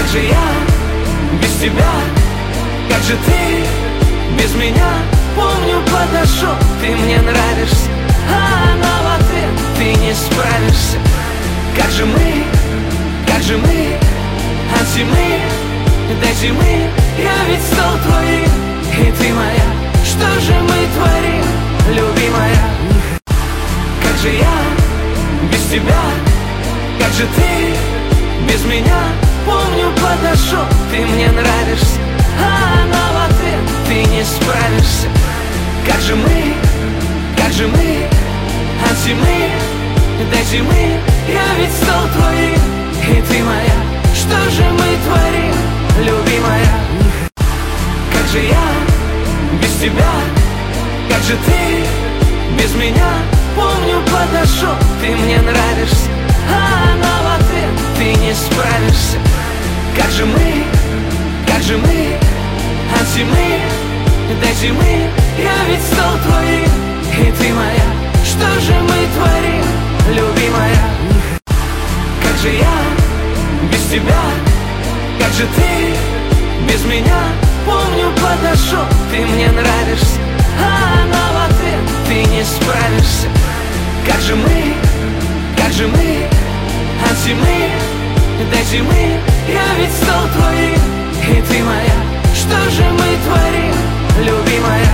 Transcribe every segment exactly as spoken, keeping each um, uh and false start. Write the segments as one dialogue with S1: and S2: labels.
S1: же я без тебя? Как же ты без меня? Помню, подошел, ты мне нравишься, а она в ответ: ты не справишься. Как же мы, как же мы от зимы до зимы? Я ведь стал твоим, и ты моя. Что же мы творим, любимая? Как же я без тебя? Как же ты без меня? Помню, подошел, ты мне нравишься, а она в ответ: ты не справишься. Как же мы, как же мы от зимы до зимы? Я ведь стал твоим, и ты моя. Что же мы творим, любимая? Как же я без тебя? Как же ты без меня? Помню, подошел, ты мне нравишься, а она в ответ: ты не справишься. Как же мы, как же мы от зимы до зимы? Я ведь стал твоим, и ты моя. Что же мы творим, любимая? Как же я без тебя? Как же ты без меня? Помню, подошел, ты мне нравишься, а она в ответ: ты не справишься. Как же мы, как же мы от зимы до зимы? Я ведь стал твоим, и ты моя. Что же мы творим, любимая?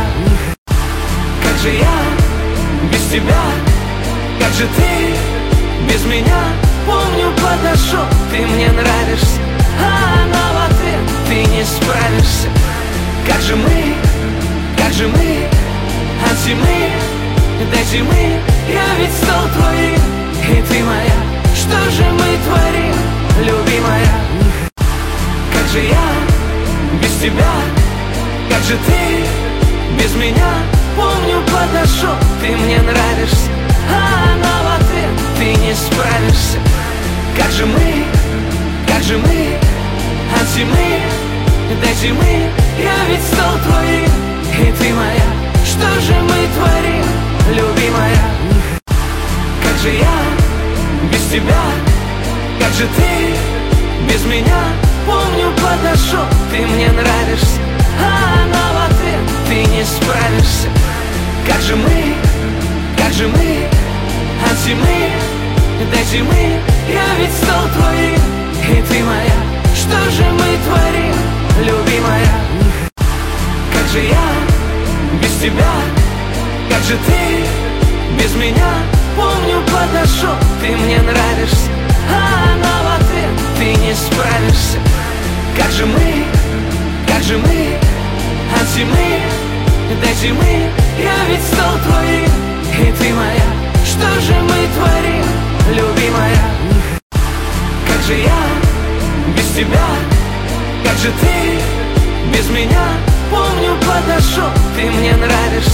S1: Как же я без тебя? Как же ты без меня? Помню, подошел, ты мне нравишься, а она в ответ: ты не справишься. Как же мы, как же мы от зимы до зимы? Я ведь стал твоим, и ты моя. Что же мы творим, любимая? Как же я без тебя? Как же ты без меня? Помню, подошел, ты мне нравишься, а она в ответ: ты не справишься. Как же мы, как же мы от зимы до зимы? Я ведь стал твоим, и ты моя. Что же мы творим, любимая? Как же я без тебя? Как же ты без меня? Помню, подошел, ты мне нравишься, а она в ответ: ты не справишься. Как же мы, как же мы от зимы до зимы? Я ведь стал твоим, и ты моя. Что же мы творим, любимая? Как же я без тебя? Как же ты без меня? Помню, подошел, ты мне нравишься, а она в ответ: ты не справишься. Как же мы, как же мы от зимы до зимы? Я ведь стал твоим, и ты моя. Что же мы творим, любимая? Как же я без тебя? Как же ты без меня? Помню, подошел, ты мне нравишься,